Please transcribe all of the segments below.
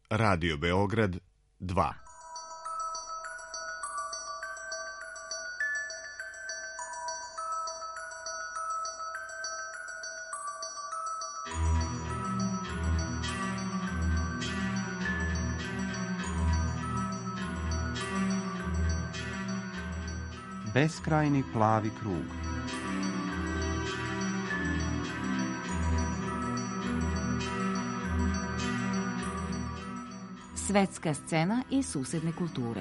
Radio Beograd 2. Beskrajni plavi krug. Svetska scena i susedne kulture.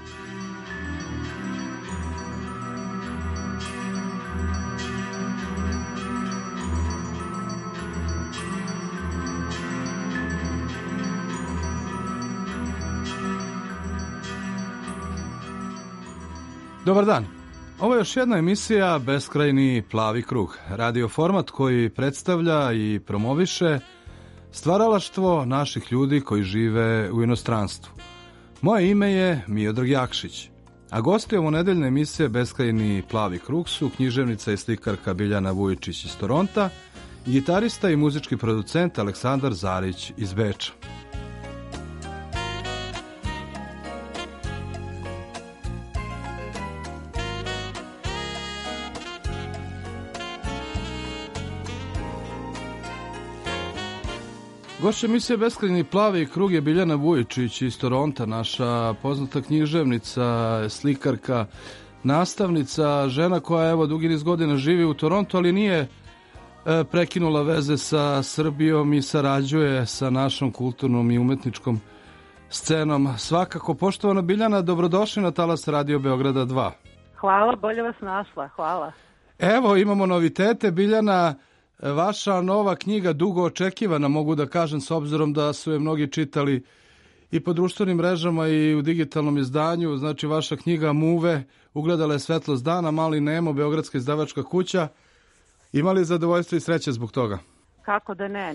Dobar dan. Ovo je još jedna emisija Beskrajni plavi krug. Radio format koji predstavlja i promoviše stvaralaštvo naših ljudi koji žive u inostranstvu. Moje ime je Miodrag Jakšić, a gosti ovo nedeljne emisije Beskrajni plavi krug su književnica i slikarka Biljana Vujičić iz Toronta, gitarista i muzički producent Aleksandar Zarić iz Beča. Gošća emisije Beskrajni plavi krug je Biljana Vujičić iz Toronta, naša poznata književnica, slikarka, nastavnica, žena koja evo dugi niz godina živi u Torontu, ali nije prekinula veze sa Srbijom i sarađuje sa našom kulturnom i umetničkom scenom. Svakako, poštovana Biljana, dobrodošli na talas Radio Beograda 2. Hvala, bolje vas našla, hvala. Evo, imamo novitete, Biljana. Vaša nova knjiga, dugo očekivana, mogu da kažem, s obzirom da su je mnogi čitali i po društvenim mrežama i u digitalnom izdanju. Znači, vaša knjiga Muve ugledala je svetlost dana, Mali Nemo, beogradska izdavačka kuća. Ima li zadovoljstvo i sreće zbog toga? Kako da ne?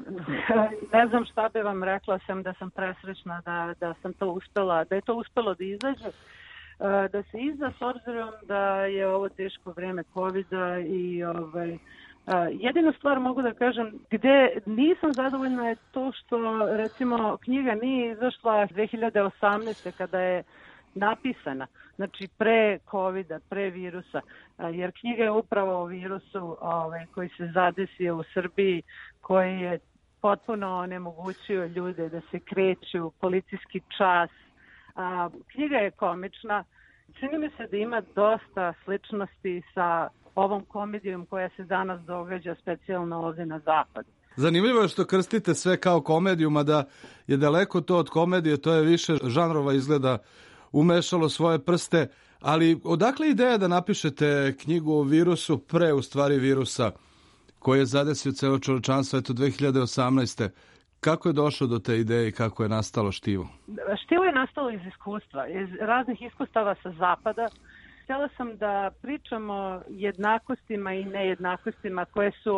Ne znam šta bi vam rekla, sam da sam presrećna da sam to uspela, da je to uspelo da izađe. Da se izda s obzirom da je ovo teško vreme COVID-a i jedina stvar mogu da kažem gde nisam zadovoljna je to što recimo knjiga nije izašla 2018. kada je napisana, znači pre COVID-a, pre virusa, jer knjiga je upravo o virusu koji se zadesio u Srbiji, koji je potpuno onemogućio ljude da se kreću, policijski čas. Knjiga je komična, čini mi se da ima dosta sličnosti sa ovom komedijom koja se danas događa specijalno ovdje na zapadu. Zanimljivo je što krstite sve kao komediju, mada je daleko to od komedije, to je više žanrova izgleda umešalo svoje prste, ali odakle ideja da napišete knjigu o virusu pre u stvari virusa koji je zadesio celo čovečanstvo, eto 2018. Kako je došlo do te ideje i kako je nastalo štivo? Štivo je nastalo iz iskustva, iz raznih iskustava sa zapada. Htjela sam da pričamo jednakostima i nejednakostima koje su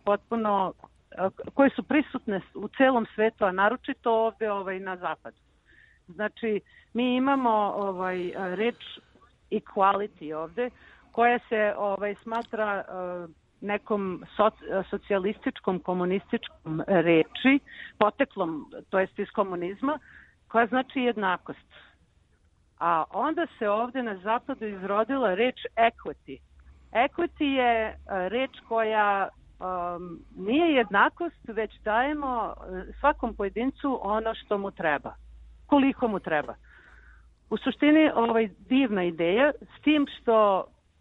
koje su prisutne u celom svetu, a naročito ovdje na zapadu. Znači, mi imamo reč equality ovdje, koja se smatra nekom socijalističkom, komunističkom reči, poteklom, to jest iz komunizma, koja znači jednakost. A onda se ovdje na zapadu izrodila reč equity. Equity je reč koja nije jednakost, već dajemo svakom pojedincu ono što mu treba, koliko mu treba. U suštini divna ideja, s tim što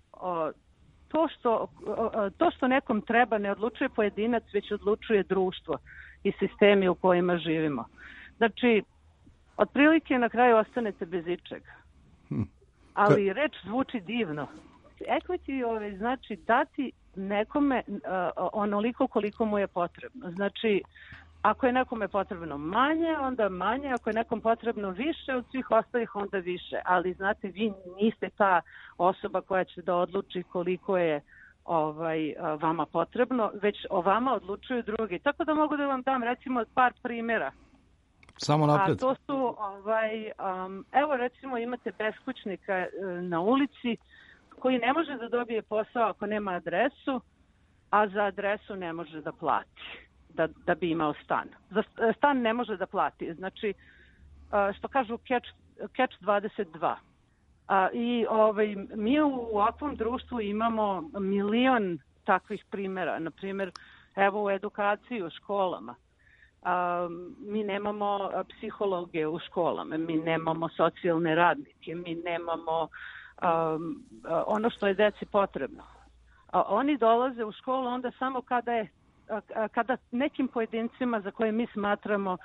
to što nekom treba ne odlučuje pojedinac, već odlučuje društvo i sistemi u kojima živimo. Znači, otprilike na kraju ostanete bez ičega. Ali reč zvuči divno. Equity znači dati nekome onoliko koliko mu je potrebno. Znači, ako je nekome potrebno manje, onda manje. Ako je nekom potrebno više od svih ostalih, onda više. Ali, znate, vi niste ta osoba koja će da odluči koliko je vama potrebno, već o vama odlučuju drugi. Tako da mogu da vam dam, recimo, par primjera. Samo napred. A to su, evo recimo imate beskućnika na ulici koji ne može da dobije posao ako nema adresu, a za adresu ne može da plati. da bi imao stan. Stan ne može da plati. Znači, što kažu catch 22. I mi u ovakvom društvu imamo milion takvih primjera. Naprimjer, evo u edukaciji u školama. Mi nemamo psihologe u školama, mi nemamo socijalne radnike, mi nemamo ono što je deci potrebno. Oni dolaze u školu onda samo kada nekim pojedincima za koje mi smatramo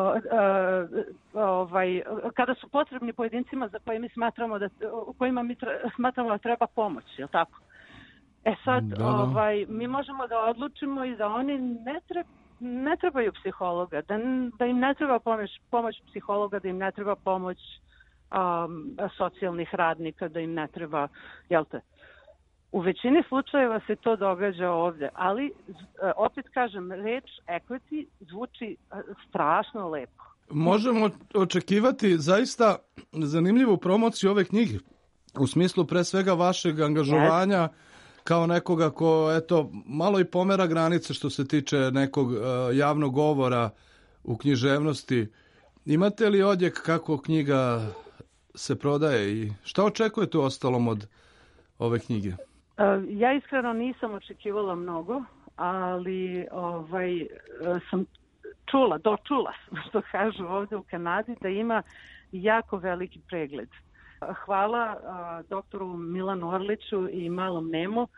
kada su potrebni pojedincima za koje mi smatramo smatramo da treba pomoć, je li tako? Sad, mi možemo da odlučimo i da oni ne trebaju psihologa, da im ne treba pomoć psihologa, da im ne treba pomoć socijalnih radnika, da im ne treba, jel te? U većini slučajeva se to događa ovdje, ali opet kažem, reč equity zvuči strašno lepo. Možemo očekivati zaista zanimljivu promociju ove knjige, u smislu pre svega vašeg angažovanja kao nekoga ko, eto, malo i pomera granice što se tiče nekog javnog govora u književnosti. Imate li odjek kako knjiga se prodaje i šta očekujete ostalom od ove knjige? Ja iskreno nisam očekivala mnogo, ali sam dočula, što kažu ovdje u Kanadi, da ima jako veliki pregled. Hvala doktoru Milanu Orliću i Malom Nemu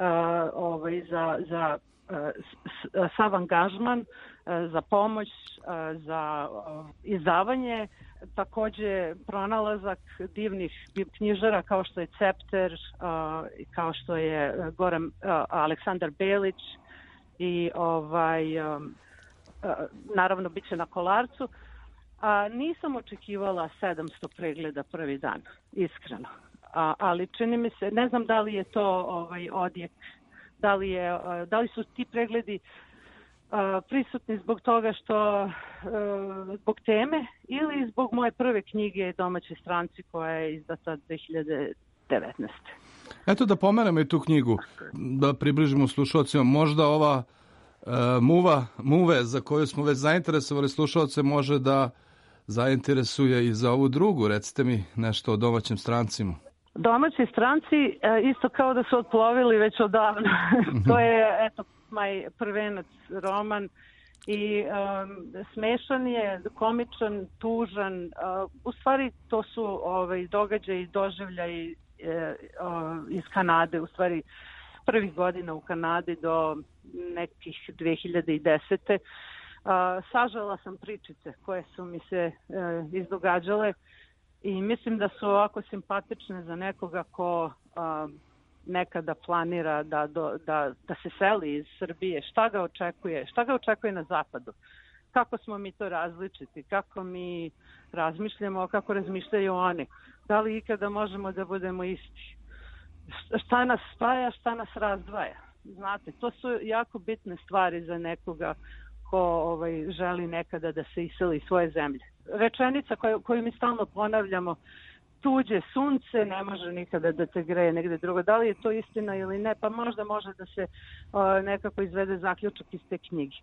za sav angažman, za pomoć, za izdavanje, također pronalazak divnih knjižara kao što je Cepter, kao što je Aleksandar Belić i naravno bit će na Kolarcu. Nisam očekivala 700 pregleda prvi dan, iskreno. Ali čini mi se, ne znam da li je to odjek, da li su ti pregledi prisutni zbog toga što zbog teme ili zbog moje prve knjige Domaći stranci koja je izdata 2019. Eto da pomenemo i tu knjigu, da približimo slušalcima. Možda ova muve za koju smo već zainteresovali slušalce može da zainteresuje i za ovu drugu. Recite mi nešto o Domaćim strancima. Domaći stranci isto kao da su otplovili već odavno. To je, eto, moj prvenac roman i smešan je, komičan, tužan. U stvari to su događaji i doživljaji iz Kanade, u stvari prvih godina u Kanadi do nekih 2010. Sažala sam pričice koje su mi se izdogađale i mislim da su ovako simpatične za nekoga ko nekada planira da se seli iz Srbije. Šta ga očekuje na zapadu? Kako smo mi to različiti? Kako mi razmišljamo? Kako razmišljaju oni? Da li ikada možemo da budemo isti? Šta nas spaja, šta nas razdvaja? Znate, to su jako bitne stvari za nekoga ko želi nekada da se iseli iz svoje zemlje. Rečenica koju mi stalno ponavljamo, tuđe sunce ne može nikada da te greje negde drugo. Da li je to istina ili ne? Pa možda može da se nekako izvede zaključak iz te knjige.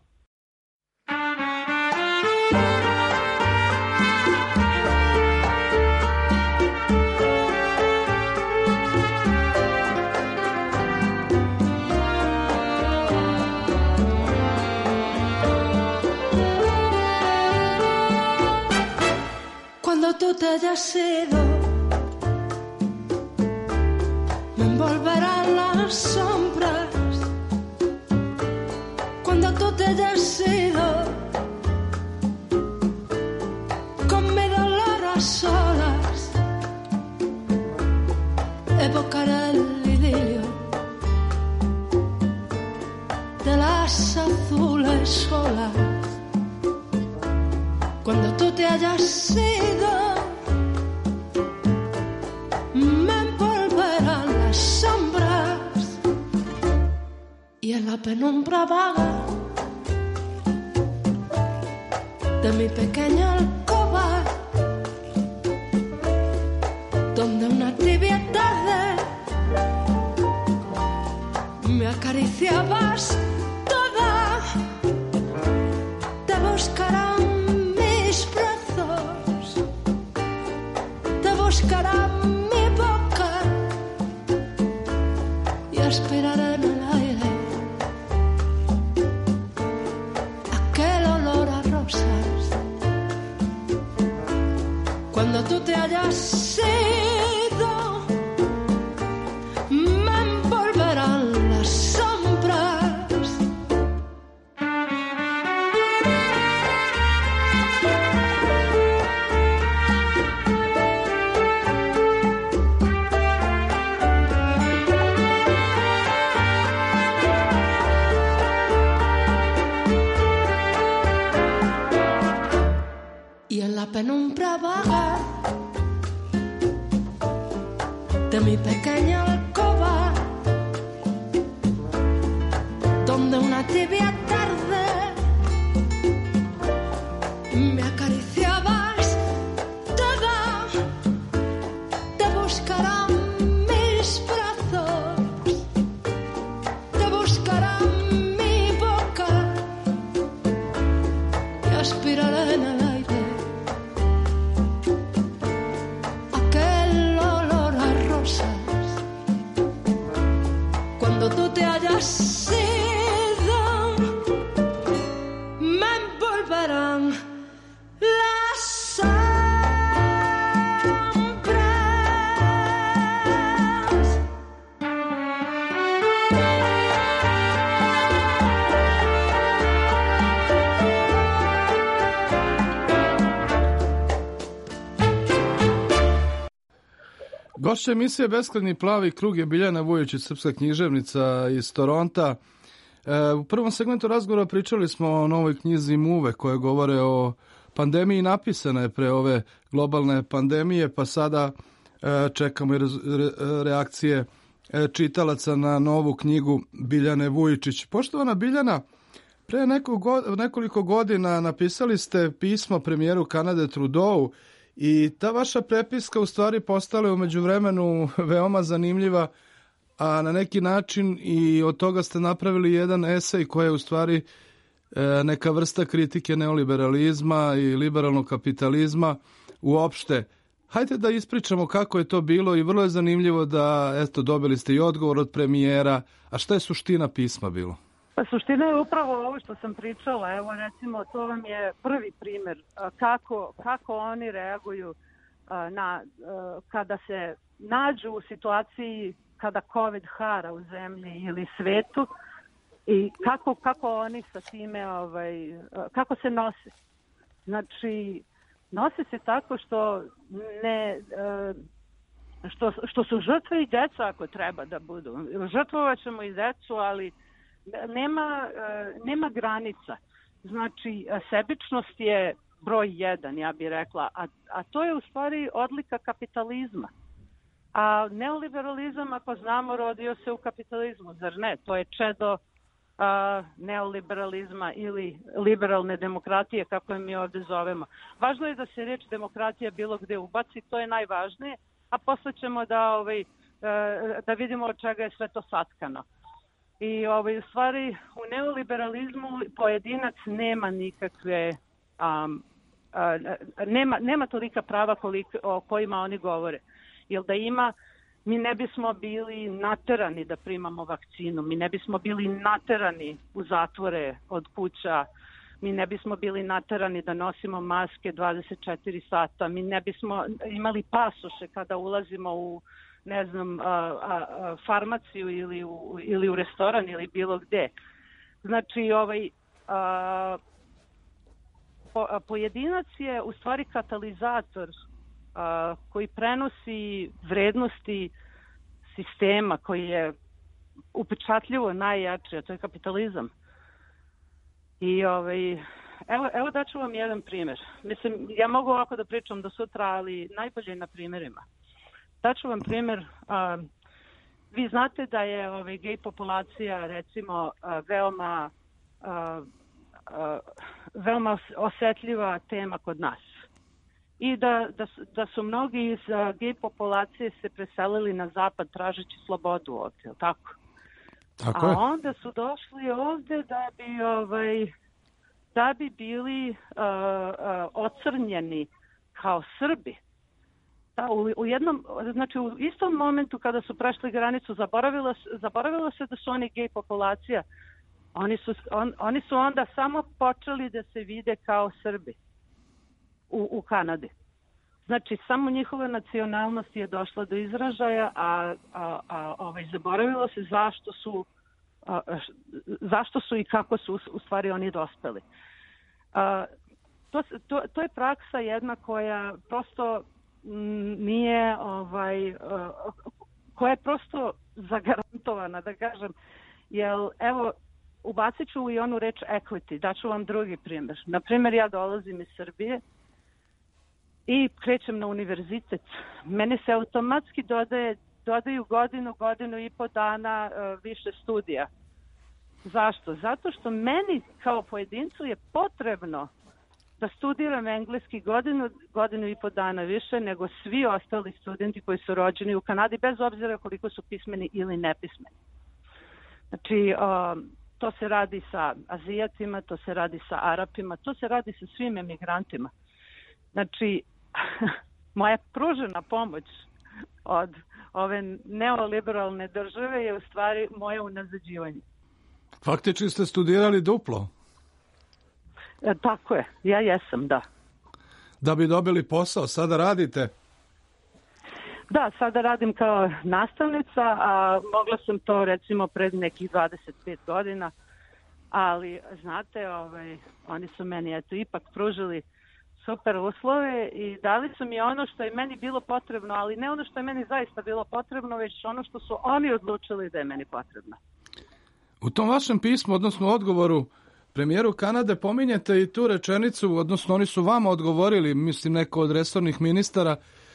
Cuando tú te hayas ido, me envolverán las sombras. Cuando tú te hayas ido, con mi dolor a solas, evocaré el idilio de las azules olas. Cuando tú te hayas ido, me envolverán las sombras y en la penumbra vaga de mi pequeña alcoba, donde una tibia tarde me acariciabas toda. buscará mi boca y aspiraré en el aire aquel olor a rosas. Cuando tú te hayas ido, me envolverán las sombras. Y en la penumbra vaga de mi pequeña alcoba, donde una tibia tarde me acariciabas toda, te buscarán mis brazos, te buscarán mi boca y aspiraré en el aire aquel olor a rosas. Cuando tú te hayas ido, me envolverán las sombras. Gošća emisije Beskrajni plavi krug je Biljana Vujičić, srpska književnica iz Toronta. U prvom segmentu razgovora pričali smo o novoj knjizi Muve koje govore o pandemiji. Napisana je pre ove globalne pandemije, pa sada čekamo reakcije čitalaca na novu knjigu Biljane Vujičić. Poštovana Biljana, pre nekoliko godina napisali ste pismo premijeru Kanade Trudeau i ta vaša prepiska u stvari postala je u međuvremenu veoma zanimljiva, a na neki način i od toga ste napravili jedan esej koji je u stvari neka vrsta kritike neoliberalizma i liberalnog kapitalizma uopšte. Hajde da ispričamo kako je to bilo i vrlo je zanimljivo da, eto, dobili ste i odgovor od premijera. A šta je suština pisma bilo? Pa suština je upravo ovo što sam pričala. Evo recimo, to vam je prvi primjer kako oni reaguju kada se nađu u situaciji kada COVID hara u zemlji ili svetu i kako oni sa time, kako se nose. Znači, nose se tako što su žrtve i deca ako treba da budu. Žrtvovat ćemo i decu, ali nema granica. Znači, sebičnost je broj 1, ja bih rekla, a to je u stvari odlika kapitalizma. A neoliberalizam, ako znamo, rodio se u kapitalizmu, zar ne? To je čedo neoliberalizma ili liberalne demokratije, kako je mi ovdje zovemo. Važno je da se riječ demokratija bilo gde ubaci, to je najvažnije, a posle ćemo da vidimo od čega je sve to satkano. I u stvari u neoliberalizmu pojedinac nema nikakve, nema tolika prava o kojima oni govore. Jer da ima, mi ne bismo bili naterani da primamo vakcinu, mi ne bismo bili naterani u zatvore od kuća, mi ne bismo bili naterani da nosimo maske 24 sata, mi ne bismo imali pasoše kada ulazimo u, ne znam, farmaciju ili u restoran ili bilo gde. Znači, pojedinac je u stvari katalizator koji prenosi vrednosti sistema koji je upečatljivo najjači, a to je kapitalizam. I evo daću vam jedan primjer. Mislim, ja mogu ovako da pričam do sutra, ali najbolje na primjerima. Daću vam primjer. Vi znate da je gej populacija, recimo, veoma osetljiva tema kod nas. I da su mnogi iz gej populacije se preselili na zapad tražeći slobodu ovdje, je li tako? Tako je. A onda su došli ovdje da bi bili ocrnjeni kao Srbi. u jednom, znači u istom momentu kada su prešli granicu, zaboravilo se da su oni gej populacija. Oni su onda samo počeli da se vide kao Srbi u Kanadi. Znači, samo njihova nacionalnost je došla do izražaja, a zaboravilo se zašto su i kako su u stvari oni dospeli. To je praksa jedna koja prosto nije, koja je prosto zagarantovana, da kažem, jer evo, ubacit ću i onu reč equity, daću vam drugi primjer. Naprimjer, ja dolazim iz Srbije i krećem na univerzitet. Meni se automatski dodaju godinu i po dana više studija. Zašto? Zato što meni kao pojedincu je potrebno da studiram engleski godinu i po dana više nego svi ostali studenti koji su rođeni u Kanadi, bez obzira koliko su pismeni ili nepismeni. Znači, to se radi sa Azijatima, to se radi sa Arapima, to se radi sa svim emigrantima. Znači, moja pružena pomoć od ove neoliberalne države je u stvari moje unazađivanje. Faktički ste studirali duplo. Tako je, ja jesam, da. Da bi dobili posao, sada radite? Da, sada radim kao nastavnica, a mogla sam to recimo pred nekih 25 godina, ali znate, oni su meni ipak pružili super uslove i dali su mi ono što je meni bilo potrebno, ali ne ono što je meni zaista bilo potrebno, već ono što su oni odlučili da je meni potrebno. U tom vašem pismu, odnosno odgovoru premijeru Kanade, pominjete i tu rečenicu, odnosno oni su vama odgovorili, mislim neko od resornih ministara,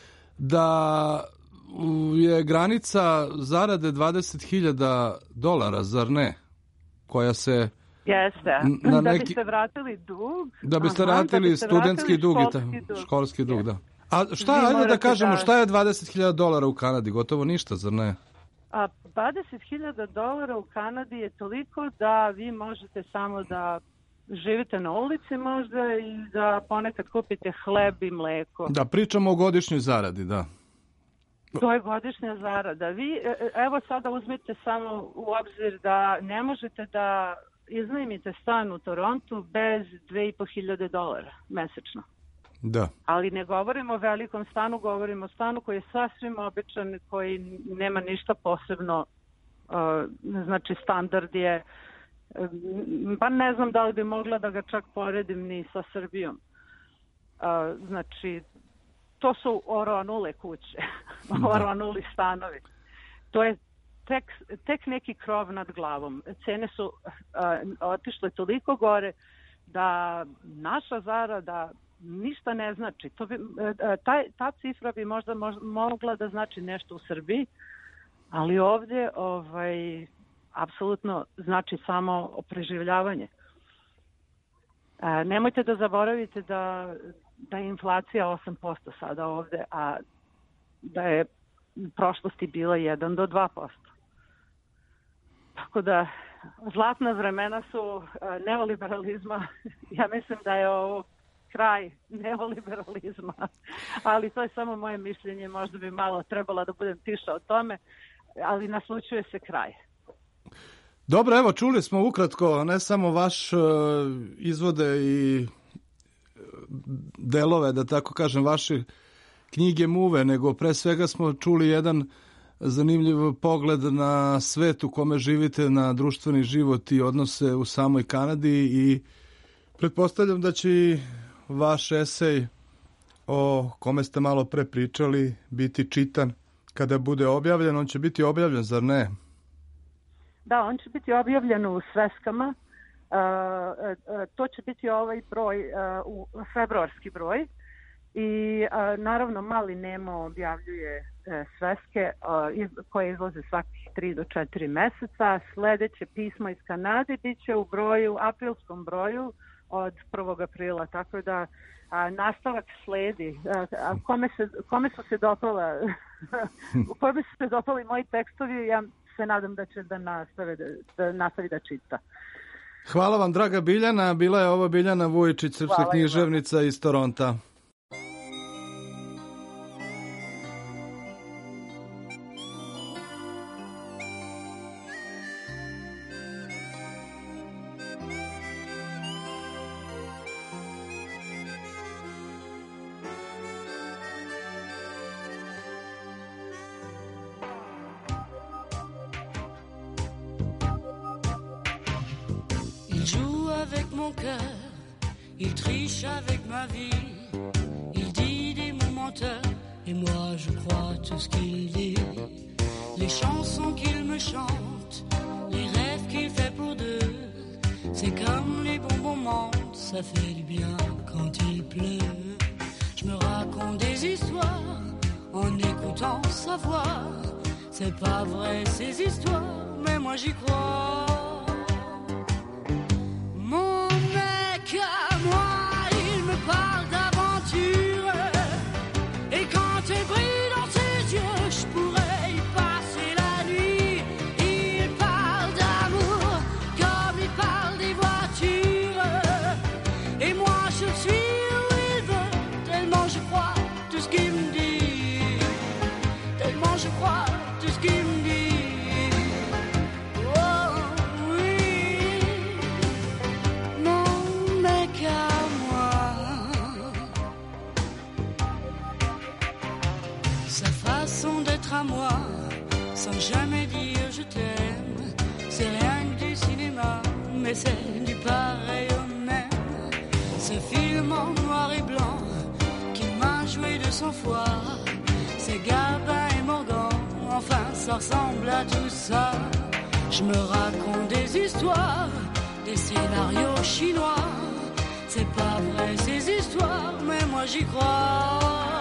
da je granica zarade $20.000, zar ne? Koja se... Jeste, da biste vratili dug. Da biste vratili studentski dug i školski dug, da. A šta, ajde da kažemo, šta je $20.000 u Kanadi? Gotovo ništa, zar ne? A $20.000 u Kanadi je toliko da vi možete samo da živite na ulici možda i da ponekad kupite hleb i mleko. Da, pričamo o godišnjoj zaradi, da. To je godišnja zarada. Vi, evo sada uzmite samo u obzir da ne možete da iznajmite stan u Torontu bez $2.500 mesečno. Da. Ali ne govorimo o velikom stanu, govorimo o stanu koji je sasvim običan, koji nema ništa posebno, znači standard je, pa ne znam da li bi mogla da ga čak poredim ni sa Srbijom. Znači, to su oronule kuće, oronuli stanovi. To je tek neki krov nad glavom. Cene su otišle toliko gore da naša zarada ništa ne znači. Ta cifra bi možda mogla da znači nešto u Srbiji, ali ovdje apsolutno znači samo preživljavanje. Nemojte da zaboravite da je inflacija 8% sada ovdje, a da je u prošlosti bila 1 do 2%. Tako da zlatna vremena su neoliberalizma. Ja mislim da je ovo kraj neoliberalizma, ali to je samo moje mišljenje, možda bi malo trebala da budem tiša o tome, ali naslućuje se kraj. Dobro, evo, čuli smo ukratko, ne samo vaš izvode i delove, da tako kažem, vaše knjige muve, nego pre svega smo čuli jedan zanimljiv pogled na svet u kome živite, na društveni život i odnose u samoj Kanadi i pretpostavljam da će vaš esej o kome ste malo pre pričali biti čitan kada bude objavljen. On će biti objavljen, zar ne? Da, on će biti objavljen u sveskama. To će biti ovaj broj, februarski broj. I naravno Mali Nemo objavljuje sveske koje izlaze svakih 3 do 4 meseca. Sledeće pismo iz Kanade bit će u aprilskom broju od 1. aprila, tako da nastavak sledi. Kome su se dopali moji tekstovi, ja se nadam da će da nastavi da čita. Hvala vam, draga Biljana. Bila je ovo Biljana Vujičić, srpska književnica iz Toronta. avec mon cœur, il triche avec ma vie, il dit des mots menteurs, et moi je crois tout ce qu'il dit. Les chansons qu'il me chante, les rêves qu'il fait pour deux, c'est comme les bons moments, ça fait du bien quand il pleut. Je me raconte des histoires en écoutant sa voix. C'est pas vrai ces histoires, mais moi j'y crois. Mon mec à moi, il me parle d'aventure, et quand elle brille dans ses yeux, je pourrais y passer la nuit. Il parle d'amour comme il parle des voitures, et moi je suis où il veut, tellement je crois tout ce qu'il me dit, tellement je crois tout ce qu'il me dit. Oh oui, mon mec à moi. Sa façon d'être à moi, sans jamais dire je t'aime, c'est rien que du cinéma, mais c'est du pareil au même. Ce film en noir et blanc qui m'a joué de son foie, c'est Gabin et Morgan, enfin ça ressemble à tout ça. Je me raconte des histoires, des scénarios chinois. C'est pas vrai ces histoires, mais moi j'y crois.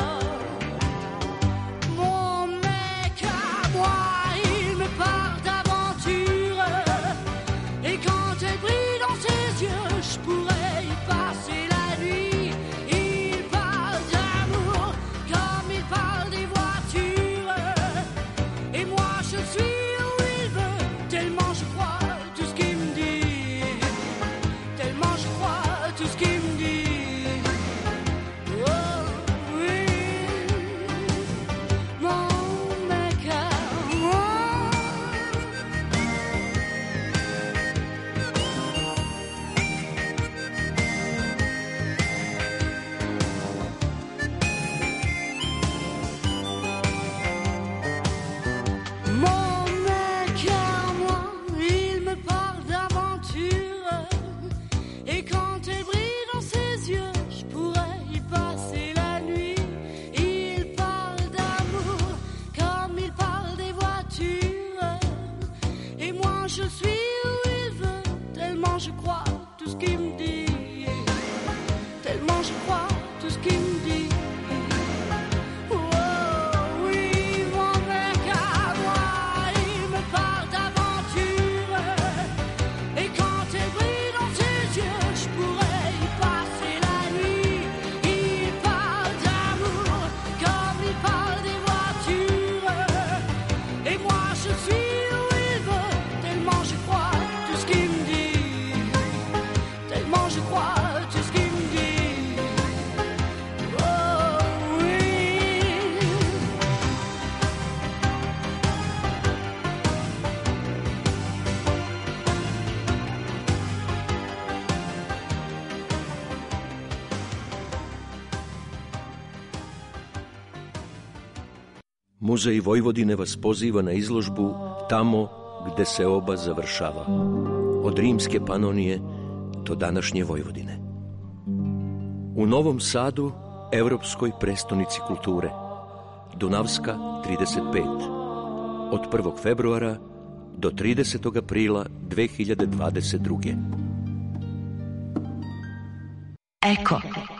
Mon mec à moi, il me parle d'aventure, et quand elle brille dans ses yeux, je pourrais y passer la nuit. Il parle d'amour comme il parle des voitures, et moi je suis où il veut, tellement je crois tout ce qu'il me dit, tellement je crois tout ce qu'il me dit. Oh oui, mon mec à moi. Mon mec à moi, il me parle d'aventure, et quand elle brille dans ses yeux, je pourrais y passer la nuit. Il parle d'amour comme il parle des voitures, et moi je suis où il veut, tellement je crois tout ce qu'il me dit, tellement je crois tout ce qu'il me dit. Oh oui, mon mec à moi, il me parle d'aventure, et quand elle brille dans ses yeux, je pourrais y passer la nuit. Il parle d'amour comme il parle des voitures, et moi je suis où il veut, tellement je crois tout ce qu'il me dit, tellement je crois tout ce qu'il me dit. Oh oui. Muzej Vojvodine vas poziva na izložbu Tamo gde se oba završava, od rimske Panonije do današnje Vojvodine. U Novom Sadu, evropskoj prestonici kulture, Dunavska 35, od 1. februara do 30. aprila 2022. Eko.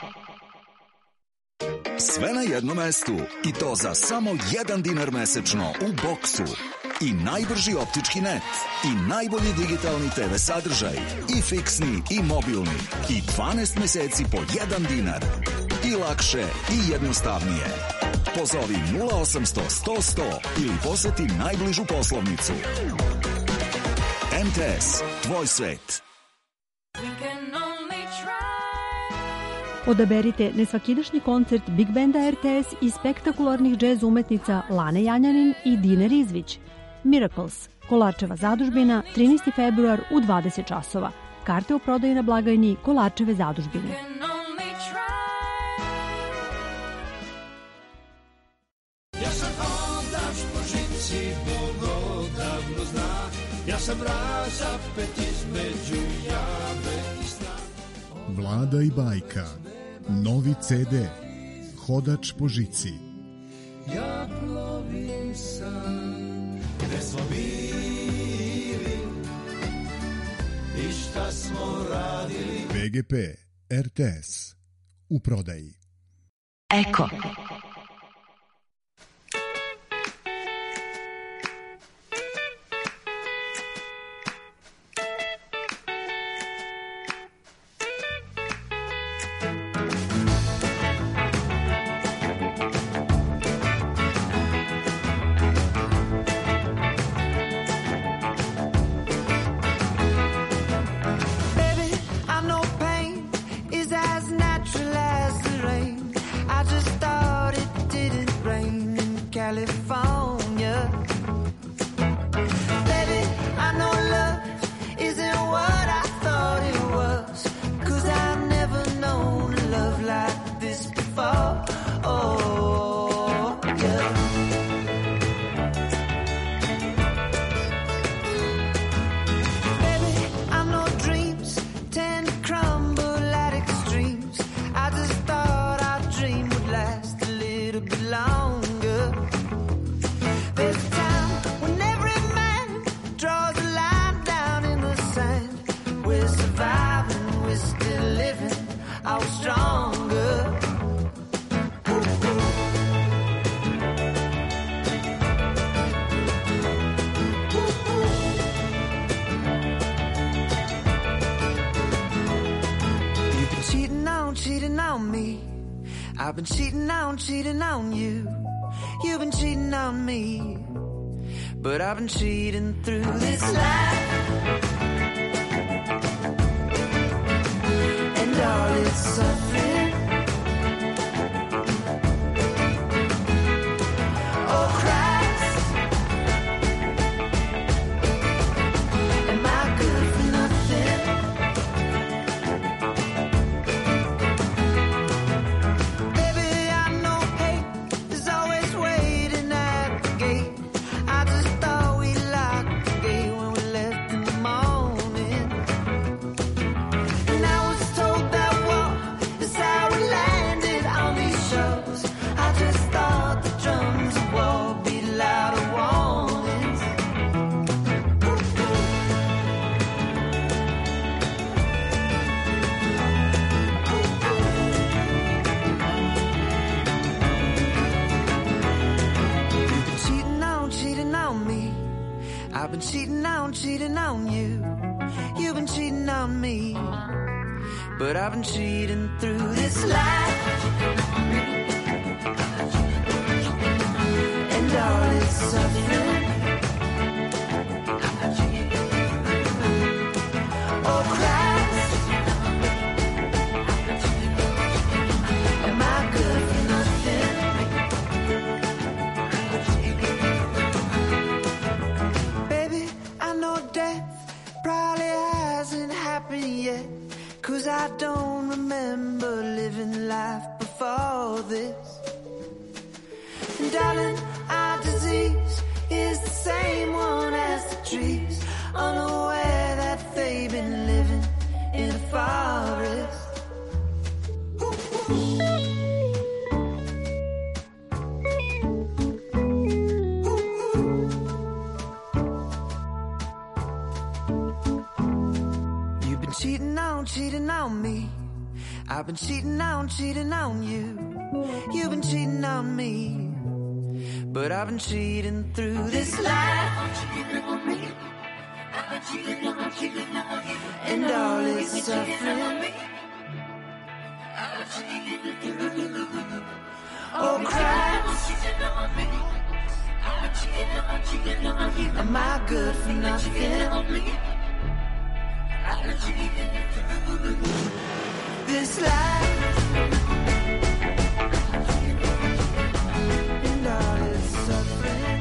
Sve na jednom mestu i to za samo $1 mesečno u Boksu. I najbrži optički net, i najbolji digitalni TV sadržaj, i fiksni i mobilni, i 12 meseci po $1. I lakše i jednostavnije. Pozovi 0800 100 100 ili poseti najbližu poslovnicu. MTS, tvoj svet. Odaberite nesvakidašnji koncert Big Banda RTS i spektakularnih džez umetnica Lane Janjanin i Dine Rizvić. Miracles, Kolarčeva zadužbina, 13. februar u 20 časova. Karte u prodaji na blagajni Kolarčeve zadužbine. Ja sam hodač po žici, Bog odavno zna. Ja sam razapet između jave i sna. Vlada i bajka. Novi CD. Hodač po žici. Ja plovim sam, gde smo bili i šta smo radili. BGP RTS u prodaji. Eko. I've been cheating on you. You've been cheating on me. But I've been cheating through this life. And all its suffering. Oh Christ, am I good for nothing? I've been cheating on you. You've been cheating on me. But I've been cheating through this life. And all its suffering. Oh Christ, am I good for nothing? Probably hasn't happened yet, 'cause I don't remember living life before this. And darling, our disease is the same one as the trees, unaware that they've been living in a forest. Cheating on me. I've been cheating on you. You've been cheating on me. But I've been cheating through this life. And all its suffering. Oh Christ, am I good for nothing? This life and all its suffering.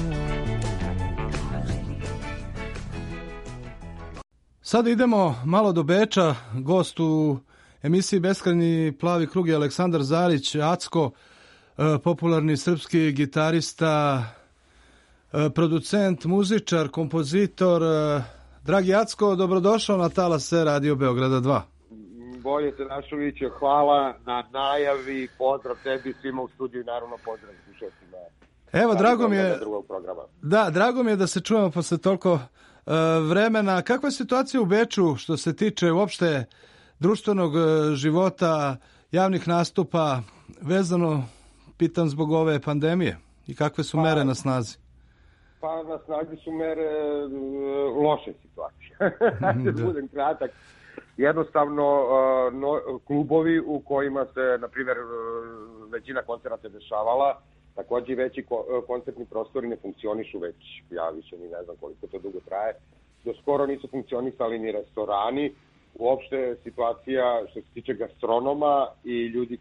Sad idemo malo do Beča. Gost u emisiji Beskrajni plavi krug je Aleksandar Zarić, Acko, popularni srpski gitarista, producent, muzičar, kompozitor. Dragi Acko, dobrodošao na talase Radio Beograda 2. bolje se našao, Viće. Hvala na najavi, pozdrav tebi, svima u studiju i naravno pozdrav slušalcima. Evo, drago mi je, drago mi je da se čujemo posle toliko vremena. Kakva je situacija u Beču što se tiče uopšte društvenog života, javnih nastupa, vezano, pitam, zbog ove pandemije i kakve su mere na snazi? Pa na snazi su mere loše situacije. Da budem kratak. Jednostavno, klubovi u kojima se, na primjer, većina koncerata dešavala, takođe i veći koncertni prostori ne funkcionišu već, ja više ni ne znam koliko to dugo traje. Do skoro nisu funkcionisali ni restorani. Uopšte situacija što se tiče gastronoma i ljudi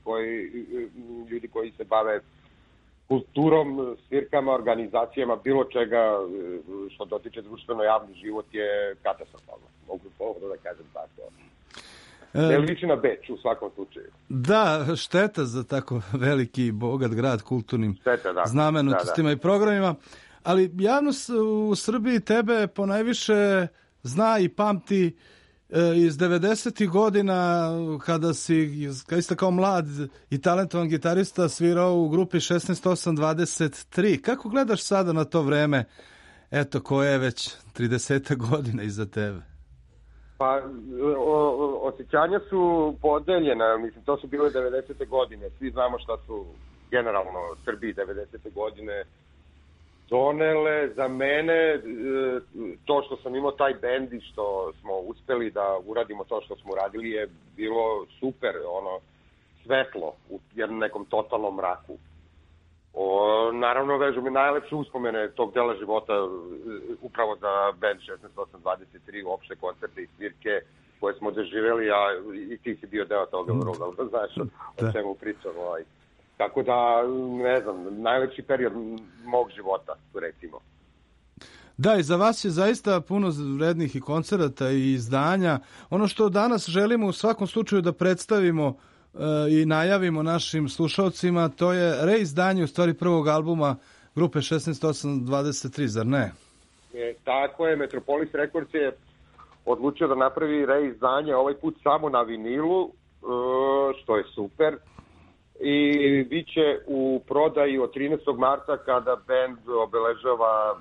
koji se bave kulturom, svirkama, organizacijama, bilo čega što dotiče društveno javni život je katastrofalno. Mogu slobodno da kažem tako. Ne liči na Beč u svakom slučaju. Da, šteta za tako veliki i bogat grad kulturnim znamenitostima i programima, ali javnost u Srbiji tebe ponajviše zna i pamti iz 90. godina kada si kao mlad i talentovan gitarista svirao u grupi 16823. Kako gledaš sada na to vreme, eto, koje je već 30 godina iza tebe? Pa, osjećanja su podeljena, mislim, to su bile 90. godine. Svi znamo šta su generalno Srbiji 90. godine donele. Za mene, to što sam imao taj bend i što smo uspeli da uradimo to što smo uradili je bilo super, svetlo u jednom nekom totalnom mraku. Naravno, vežu mi najlepše uspomene tog dela života upravo za band 16823, uopšte koncerte i svirke koje smo doživjeli, a i ti si bio deo toga, da znaš o čemu pričam. Tako da, ne znam, najlepši period mog života, recimo. Da, i za vas je zaista puno vrednih i koncerata i izdanja. Ono što danas želimo u svakom slučaju da predstavimo i najavimo našim slušalcima, to je reizdanje u stvari prvog albuma grupe 16823, zar ne? Tako je, Metropolis Records je odlučio da napravi reizdanje, ovaj put samo na vinilu, što je super. I bit će u prodaji od 13. marta kada band obeležava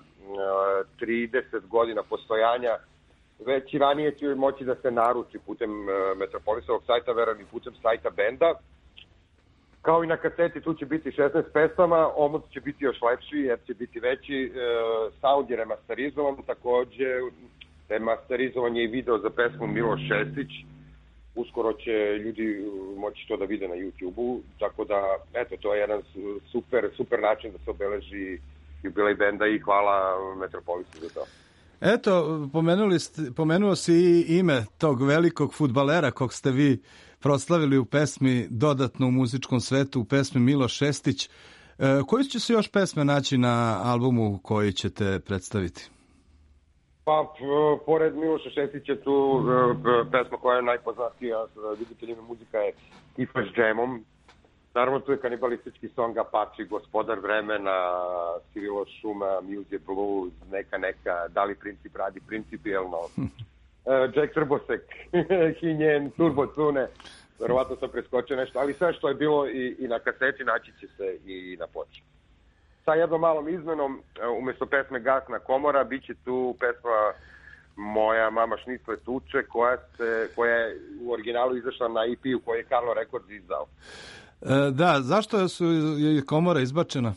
30 godina postojanja. Već i ranije će moći da se naruči putem Metropolisovog sajta, verujem i putem sajta benda. Kao i na kaseti, tu će biti 16 pesama, omot će biti još lepši jer će biti veći, sound je remasterizovan, takođe remasterizovan je i video za pesmu Miloš Šestić. Uskoro će ljudi moći to da vide na YouTube-u, tako da, eto, to je jedan super način da se obeleži jubilej benda i hvala Metropolisu za to. Eto, pomenuo si i ime tog velikog fudbalera kog ste vi proslavili u pesmi dodatno u muzičkom svetu, u pesmi Miloš Šestić. Koji će se još pesme naći na albumu koji ćete predstaviti? Pa, pored Miloša Šestića tu pesma koja je najpoznatija sa ljubiteljima muzika je Tipa s džemom. Naravno, tu je kanibalistički song Apache, Gospodar vremena, Cirilo šuma, Muse blues, neka, da li princip radi principijelno, Jack Trbosek, Hinjen, Turbo Cune, verovatno sam preskočio nešto, ali sve što je bilo i na kaseti naći će se i na ploči. Sa jednom malom izmenom, umjesto pesme Gasna komora, bit će tu pesma Moja mama šnicle tuče, koja je u originalu izašla na EP-u koji je Karlo Records izdao. Da, zašto je komora izbačena?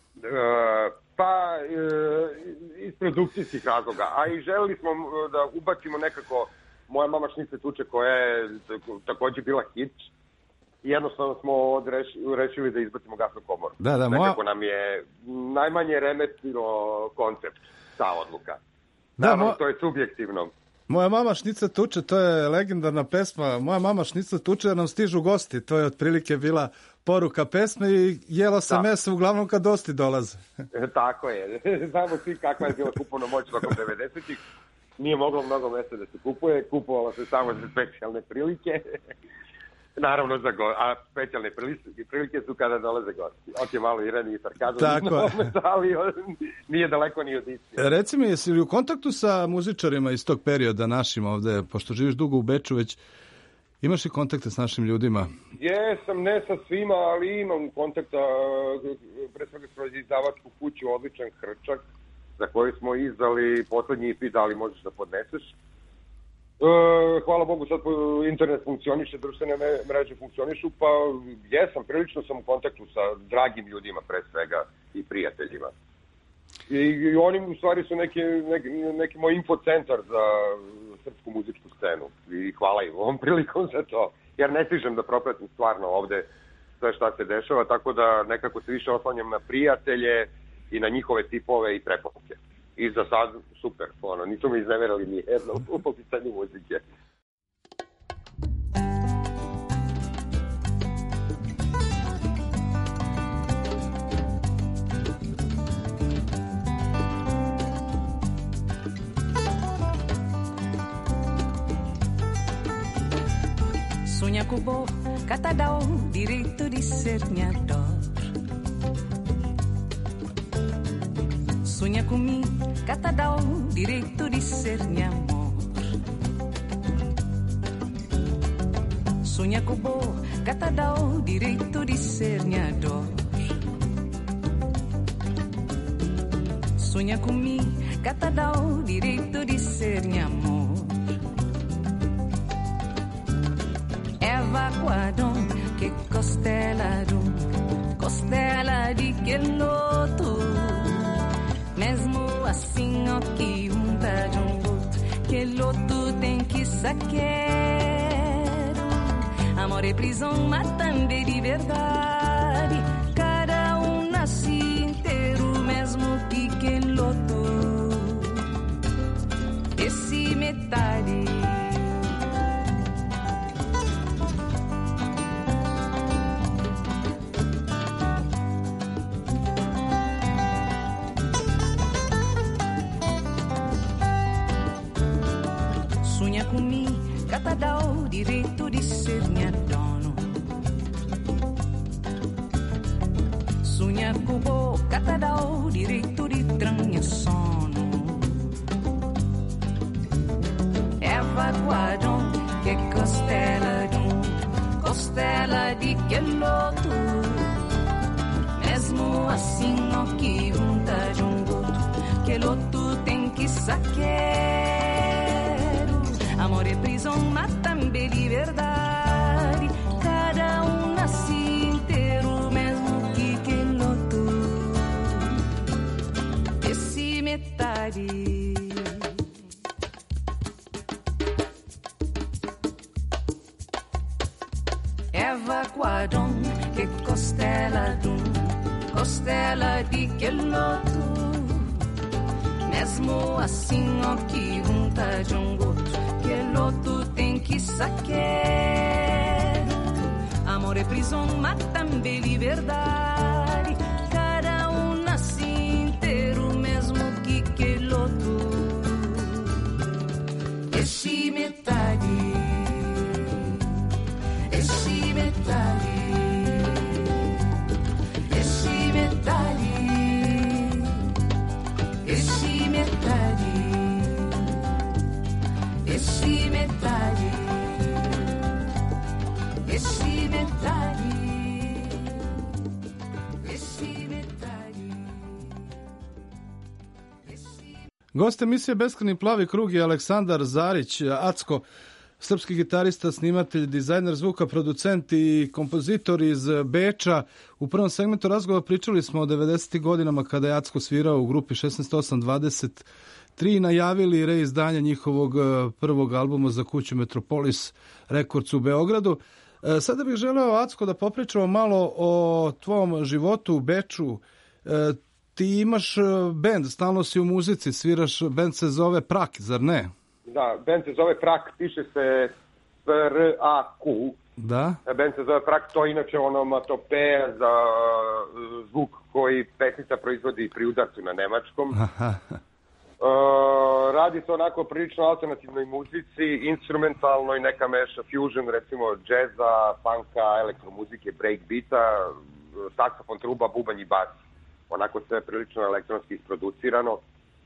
Pa, iz produkcijskih razloga, a i želeli smo da ubacimo nekako Moja mama šnicle tuče, koja je takođe bila hit. Jednostavno smo rešili da izbacimo Gasnu komoru. Nekako nam je najmanje remetilo koncept, ta odluka. To je subjektivno. Moja mama šnicle tuče, to je legendarna pesma. Moja mama šnicle tuče jer nam stižu gosti. To je otprilike bila poruka pesme i jelo se meso uglavnom kad gosti dolaze. Tako je. Znamo svi kakva je bila kupovna moć tokom 90-ih. Nije moglo mnogo mesta da se kupuje. Kupovalo se samo za specijalne prilike. Naravno, a specijalne prilike su kada dolaze gosti. Ok, malo ironije i sarkazam, ali nije daleko ni od istine. Reci mi, jesi li u kontaktu sa muzičarima iz tog perioda našim ovde, pošto živiš dugo u Beču već, Imaš i kontakte s našim ljudima? Jesam, ne sa svima, ali imam kontakta, pre svega kroz izdavačku kuću Odličan Hrčak, za koju smo izdali poslednji EP, da li možeš da podneseš. Hvala Bogu, sad internet funkcioniše, društvene mreže funkcionišu, pa jesam, prilično sam u kontaktu sa dragim ljudima pre svega i prijateljima. I oni u stvari su neki moj infocentar za srpsku muzičku scenu i hvala im ovom prilikom za to, jer ne stižem da propratim stvarno ovde sve šta se dešava, tako da nekako se više oslanjam na prijatelje i na njihove tipove i preporuke. I za sad super, nisu mi izneverali ni jedno u pitanju muzike. Sonha com o bo, catadão, direito de ser nhador. Sonha comigo, catadão, direito de ser minha amor. Sonha com o bo, catadão, direito de ser minha dor. Sonha comigo, catadão, direito de ser minha amor. Evacuadão, que costela de que loto. Mesmo assim, ó, que tá de outro, que outro tem que saqueiro. Amor e prisão, matando de verdade. Cada nasce inteiro, mesmo que outro. Esse metade. Sonha comigo, catadão, direito de ser minha dono. Sonha com o catadão, direito de tranha sono. Evacuadão, que costela de que loto. Mesmo assim, ó, que tá de outro, que loto tem que saqueiro. Amor e prisão, matam de liberdade. Cada nasce inteiro, mesmo que loto. Esse metade. Evacuadão, que costela de que loto. Mesmo assim, ó, que tá de outro, que outro tem que saqueiro. Amor e prisão, matam de liberdade. Cada nasce inteiro, mesmo que outro. Esse metade. Esse metade. Esse metade. Esse metade. Esse metade. Esse metade. Esse metade. Gost emisije Beskrajni plavi krug je Aleksandar Zarić, Acko, srpski gitarista, snimatelj, dizajner zvuka, producent i kompozitor iz Beča. U prvom segmentu razgovora pričali smo o 90. godinama kada je Acko svirao u grupi 16823, najavili reizdanje njihovog prvog albuma za kuću Metropolis Records u Beogradu. Sada bih želeo, Acko, da popričamo malo o tvom životu u Beču. Ti imaš bend, stalno si u muzici, sviraš, bend se zove Prak, zar ne? Da, bend se zove Prak, piše se P-R-A-Q. Da. Bend se zove Prak, to je inače onomatopeja za zvuk koji pesnica proizvodi pri udarcu na nemačkom. Radi se onako prilično alternativnoj muzici, instrumentalnoj, neka meša fusion, recimo džeza, funka, elektromuzike, breakbeata, saksofon, truba, bubanj i bas. Onako sve prilično elektronski isproducirano.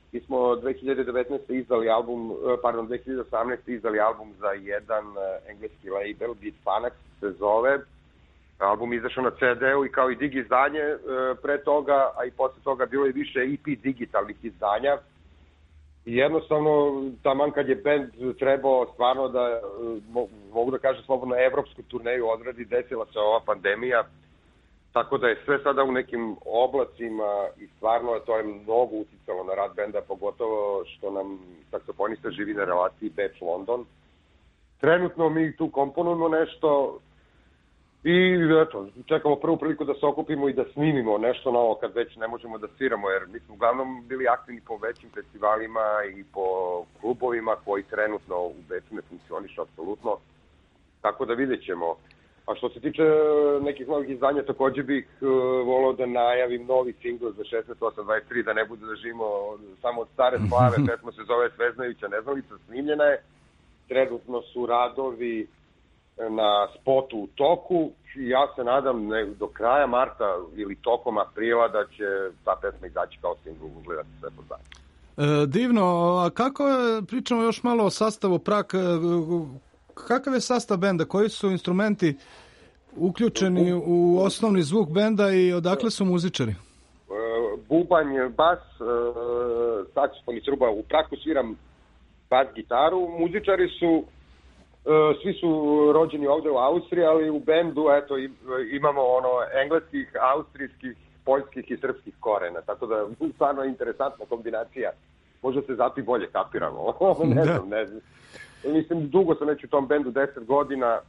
Mi smo 2019. izdali album, 2018. izdali album za jedan engleski label, Beat Fanax se zove. Album izašao na CD-u i kao i dig izdanje pre toga, a i posle toga bilo je više EP digitalnih izdanja. I jednostavno, taman kad je band trebao stvarno da, mogu da kažem slobodno, evropsku turneju odradi, desila se ova pandemija, tako da je sve sada u nekim oblacima i stvarno to je mnogo uticalo na rad benda, pogotovo što nam saksofonista živi na relaciji Beč-London. Trenutno mi tu komponujemo nešto i eto, čekamo prvu priliku da se okupimo i da snimimo nešto novo kad već ne možemo da sviramo, jer mi smo uglavnom bili aktivni po većim festivalima i po klubovima koji trenutno u Beču ne funkcionišu apsolutno, tako da vidjet ćemo. A što se tiče nekih novih izdanja, takođe bih volao da najavim novi singl za 16823, da ne bude da živimo samo od stare slave. Pesma se zove Sveznajuća neznalica, snimljena je. Trenutno su radovi na spotu u toku i ja se nadam do kraja marta ili tokom aprila da će ta pesma izaći kao singl, ugledati sve poznati. Divno, a kako je, pričamo još malo o sastavu Prak, kakav je sastav benda, koji su instrumenti uključeni u osnovni zvuk benda i odakle su muzičari? Bubanj, bas, saksofon i truba. U Praku sviram bas gitaru. Muzičari su, svi su rođeni ovde u Austriji, ali u bendu eto, imamo engleskih, austrijskih, poljskih i srpskih korena. Tako da stvarno je interesantna kombinacija. Možda se zato i bolje kapiramo. Ne znam. Mislim, dugo sam već u tom bendu, 10 godina.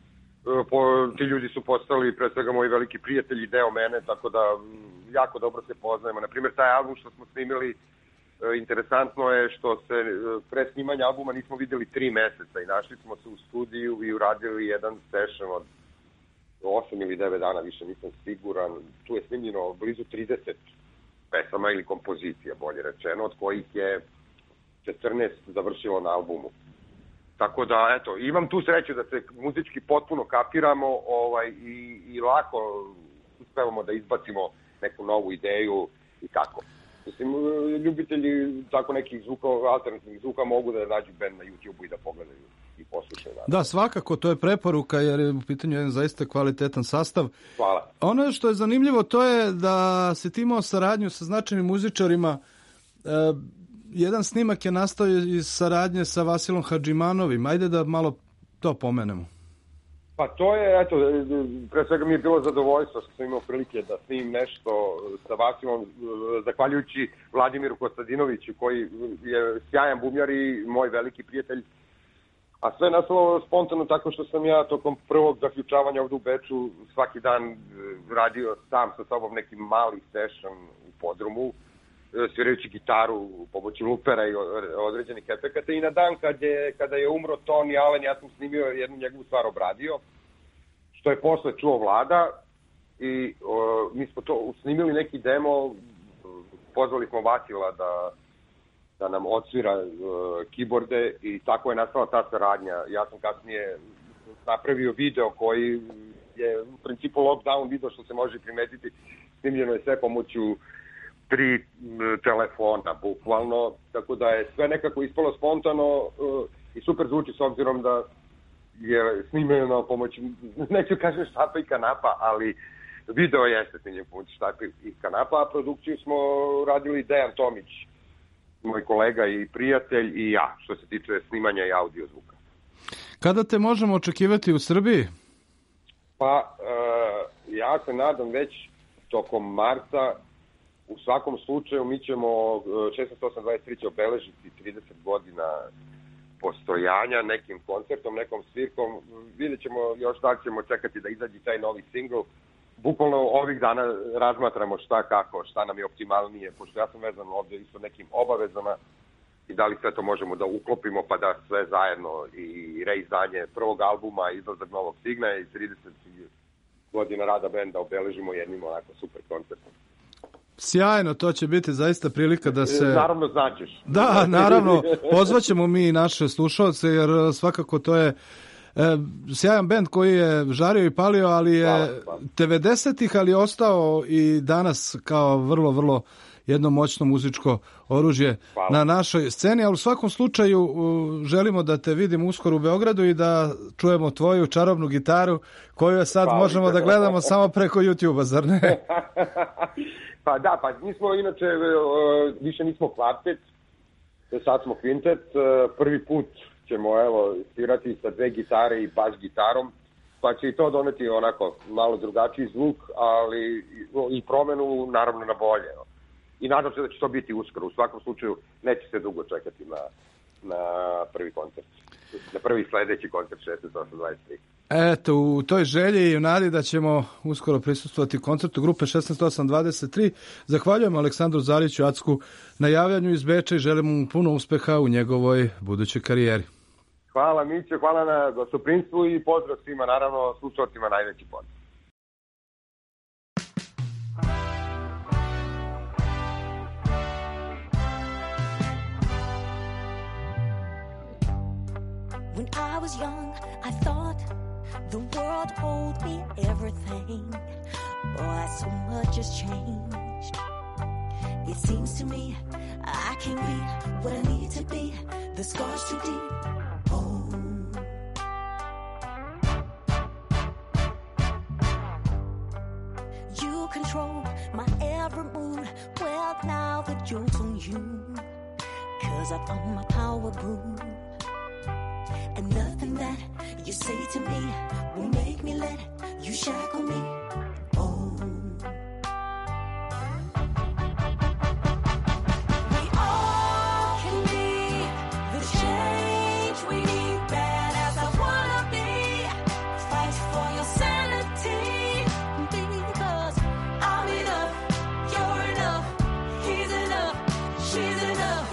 Ti ljudi su postali pre svega moji veliki prijatelji, deo mene, tako da jako dobro se poznajemo. Naprimjer, taj album što smo snimili, interesantno je što se pre snimanja albuma nismo videli 3 meseca i našli smo se u studiju i uradili jedan session od 8 ili 9 dana, više nisam siguran. Tu je snimljeno blizu 30 pesama ili kompozicija, bolje rečeno, od kojih je 14 završilo na albumu. Tako da, eto, imam tu sreću da se muzički potpuno kapiramo i lako uspevamo da izbacimo neku novu ideju i kako. Mislim, ljubitelji tako nekih zvuka, alternativnih zvuka mogu da nađu band na YouTube-u i da pogledaju i poslušaju. Da, svakako, to je preporuka jer je u pitanju jedan zaista kvalitetan sastav. Hvala. Ono što je zanimljivo to je da si ti imao saradnju sa značajnim muzičarima. Jedan snimak je nastao iz saradnje sa Vasilom Hadžimanovim. Ajde da malo to pomenemo. Pa to je, eto, pre svega mi je bilo zadovoljstvo što sam imao prilike da snimim nešto sa Vasilom, zahvaljujući Vladimiru Kostadinoviću, koji je sjajan bubnjar i moj veliki prijatelj. A sve nastalo spontano tako što sam ja tokom prvog zaključavanja ovdje u Beču svaki dan radio sam sa sobom neki mali session u podrumu, svirajući gitaru u pomoći lupera i određenih efekata. I na dan kada je umro Tony Allen, ja sam snimio jednu njegovu stvar, obradio, što je posle čuo Vlada i mi smo to snimili neki demo, pozvali smo Vasila da nam odsvira keyboarde i tako je nastala ta saradnja. Ja sam kasnije napravio video koji je u principu lockdown video, što se može primetiti, snimljeno je sve pomoću 3 telefona, bukvalno, tako da je sve nekako ispalo spontano i super zvuči s obzirom da je snimljeno pomoću, neću kažem štapa i kanapa, ali video jeste snimljen pomoću štapa i kanapa, a produkciju smo radili Dejan Tomić, moj kolega i prijatelj, i ja, što se tiče snimanja i audio zvuka. Kada te možemo očekivati u Srbiji? Pa, ja se nadam već tokom marta. U svakom slučaju mi ćemo 16823 će obeležiti 30 godina postojanja nekim koncertom, nekom svirkom. Vidjet ćemo još da ćemo čekati da izađe taj novi singl. Bukvalno ovih dana razmatramo šta kako, šta nam je optimalnije, pošto ja sam vezan ovdje isto nekim obavezama i da li sve to možemo da uklopimo pa da sve zajedno i reizdanje prvog albuma, izlazak novog singla i 30 godina rada benda obeležimo jednim onako super koncertom. Sjajno, to će biti zaista prilika da se... Naravno značiš. Da, naravno, pozvaćemo mi naše slušalce jer svakako to je sjajan bend koji je žario i palio, ali je 90-ih, ali je ostao i danas kao vrlo, vrlo jedno moćno muzičko oružje na našoj sceni, ali u svakom slučaju želimo da te vidimo uskoro u Beogradu i da čujemo tvoju čarobnu gitaru koju sad možemo da gledamo samo preko YouTube-a, zar ne? Pa da, pa mi smo inače, više nismo kvartet, sad smo kvintet, prvi put ćemo svirati sa 2 gitare i bas gitarom, pa će i to doneti onako malo drugačiji zvuk, ali i promenu naravno na bolje. I nadam se da će to biti uskoro. U svakom slučaju neće se dugo čekati na prvi koncert. Na prvi sledeći koncert 16.8.23. Eto, u toj želji i u nadi da ćemo uskoro prisustvovati koncertu grupe 16.8.23. Zahvaljujem Aleksandru Zaliću Acku na javljanju iz Beča i želim mu puno uspeha u njegovoj budućoj karijeri. Hvala Mićo, hvala na gostoprinstvu i pozdrav svima, naravno slušalcima najveći pozdrav. When I was young, I thought the world owed me everything. Boy, so much has changed. It seems to me I can be what I need to be. The scars too deep. Oh. You control my every mood. Well, now the joke's on you. 'Cause I found my power broom. And nothing that you say to me will make me let you shackle me. Oh. We all can be the change we need, bad as I wanna be. Fight for your sanity, because I'm enough, you're enough, he's enough, she's enough.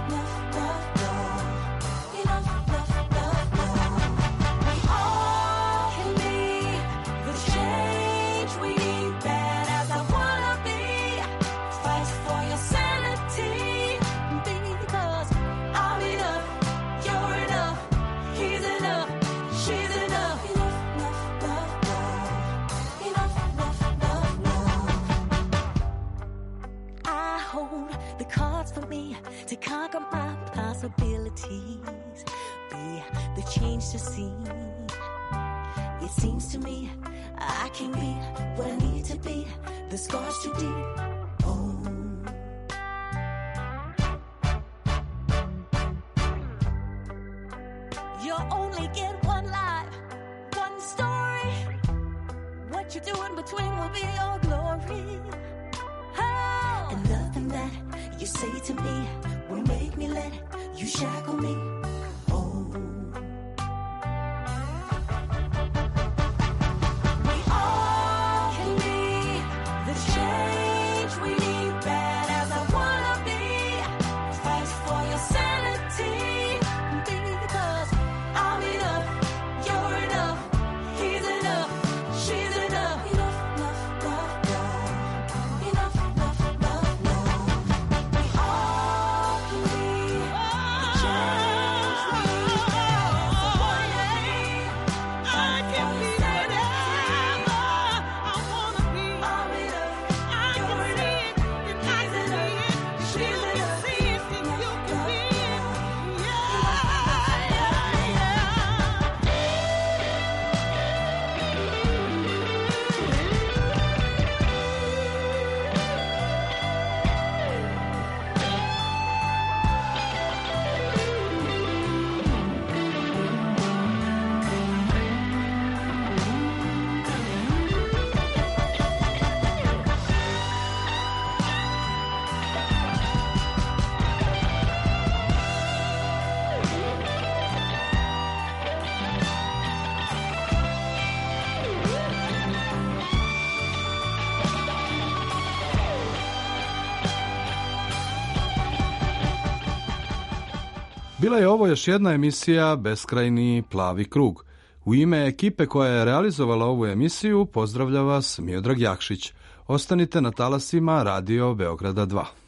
To conquer my possibilities, be the change to see. It seems to me I can be what I need to be. The scars too deep. Oh. You only get one life, one story. What you do in between will be your glory. Oh. And nothing that you say to me will make me let you shackle me. Oh. We all can be the change we need, bad as I wanna be. Fight for your sanity, because I'm enough, you're enough, he's enough, she's enough. Enough, enough, love, love. Enough, enough, love, love. We all can be the change we need, bad as I wanna be. I can be whatever I wanna be. I'm enough, you're enough, he's enough, she's enough. You can be it, Bila je ovo još jedna emisija Beskrajni plavi krug. U ime ekipe koja je realizovala ovu emisiju pozdravlja vas Miodrag Jakšić. Ostanite na talasima Radio Beograda 2.